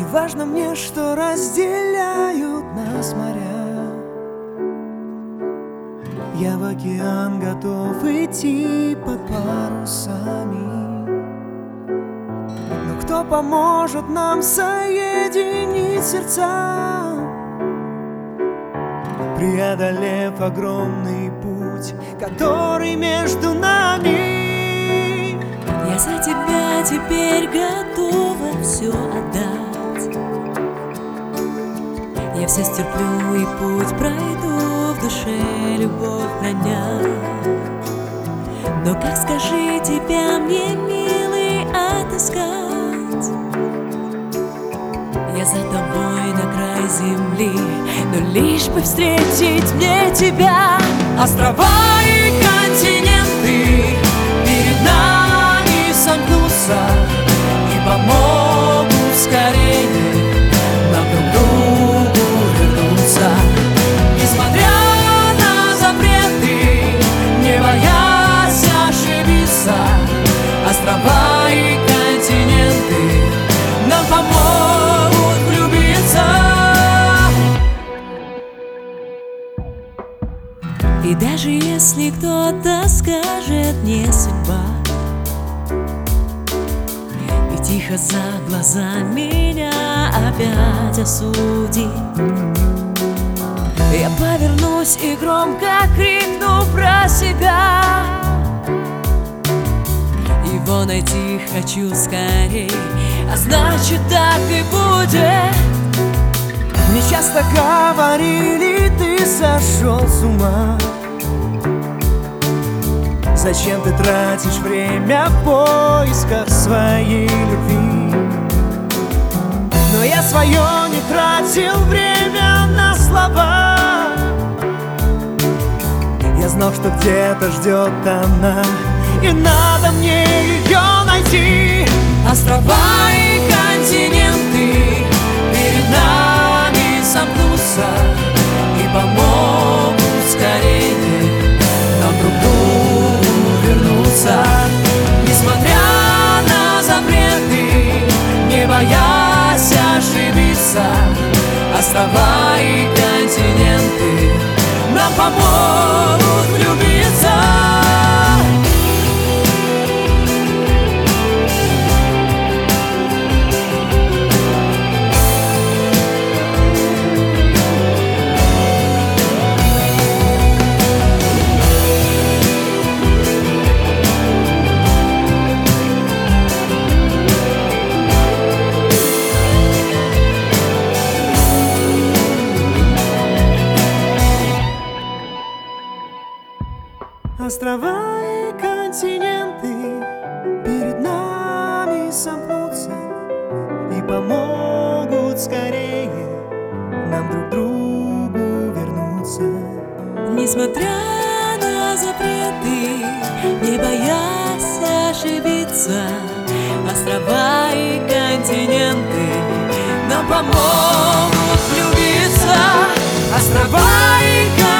важно мне, что разделяют нас моря. Я в океан готов идти под парусами, но кто поможет нам соединить сердца, преодолев огромный путь, который между нами? Я за тебя теперь готова все отдать. Я все стерплю и путь пройду, в душе любовь храня. Но как, скажи, тебя мне, милый, отыскать? Я за тобой на край земли, но лишь бы встретить мне тебя. Острова и континенты перед нами сомкнутся и помогут скорее нам друг другу вернуться. Несмотря на запреты, не боясь ошибиться, острова и континенты нам помогут влюбиться. И даже если кто-то скажет не судьба, и тихо за глаза меня опять осудит, я повернусь и громко крикну про себя. Его найти хочу скорей, а значит так и будет. Мне часто говорили, ты сошел с ума. Зачем ты тратишь время в поисках своей любви? Но я свое не тратил время на слова. Я знал, что где-то ждет она, и надо мне ее найти. Острова и континенты перед нами сомкнутся и помогут скорее нам друг другу вернуться. Несмотря на запреты, не боясь ошибиться, острова и континенты нам помогут влюбиться. Острова и континенты перед нами сомкнутся и помогут скорее нам друг другу вернуться. Несмотря на запреты, не боясь ошибиться, острова и континенты нам помогут влюбиться. Острова и континенты